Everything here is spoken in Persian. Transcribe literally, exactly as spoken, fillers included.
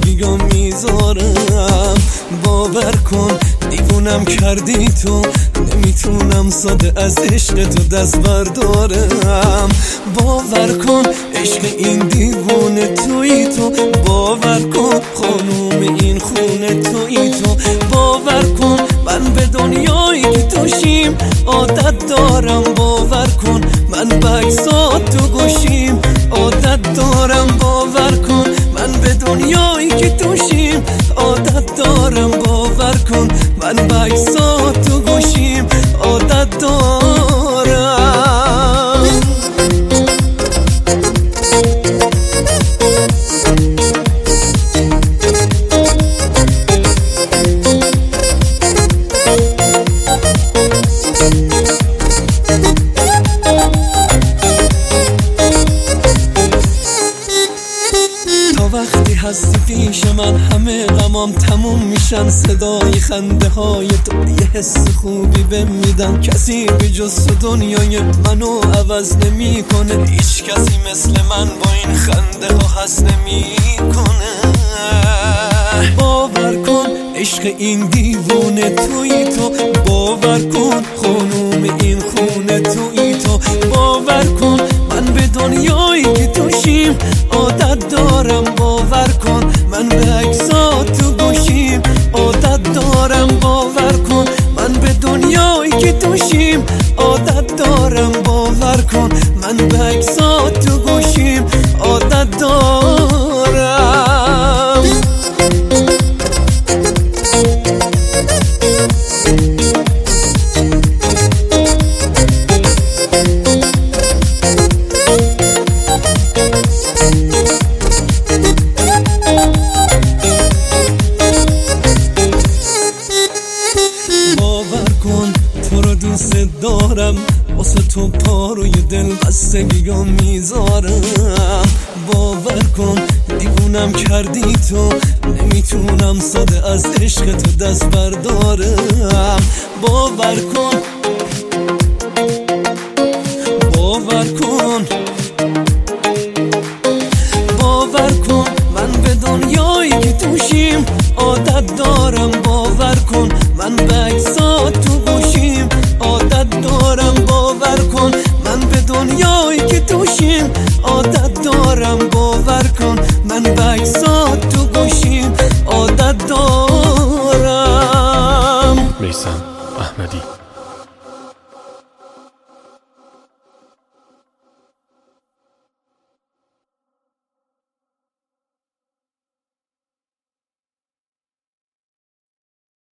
بستگیام میذارم. باور کن دیوونم کردی تو، نمیتونم ساده از عشق تو دست بردارم. باور کن عشق این دیوونه تویی تو، باور کن خانوم این خونه تویی تو. باور کن من به دنیایی که توشیم عادت دارم. باور کن من بگذات تو گوشیم عادت دارم. باور کن من به دنیایی که توشیم عادت دارم. باور کن من بگذات تو گوشیم عادت دارم. وقتی هستی پیش من همه غمام تموم میشن. صدای خنده های تو یه حس خوبی بهم میدن. کسی به جز تو دنیای منو عوض نمی کنه. هیچ کسی مثل من با این خنده ها حس نمی کنه. باور کن عشق این دیوونه تویی تو، باور کن خانوم این خونه تویی تو. باور کن من به دنیایی که توشیم عادت دارم. باور کن من به عکسات تو گوشیم عادت دارم. باور کن من به دنیایی که توشیم عادت دارم. باور کن من به عکسات تو گوشیم عادت دارم. دوست دارم واسه تو پاروی دل بستگیام میذارم. باور کن دیوونم کردی تو، نمیتونم ساده از عشق تو دست بردارم. باور کن باور کن باور کن من به دنیایی که توشیم عادت دارم. باور کن من به عکسات تو گوشیم عادت دارم. باور کن من به دنیایی که توشیم عادت دارم. باور کن من به عکسات تو گوشیم عادت دارم. میثم احمدی.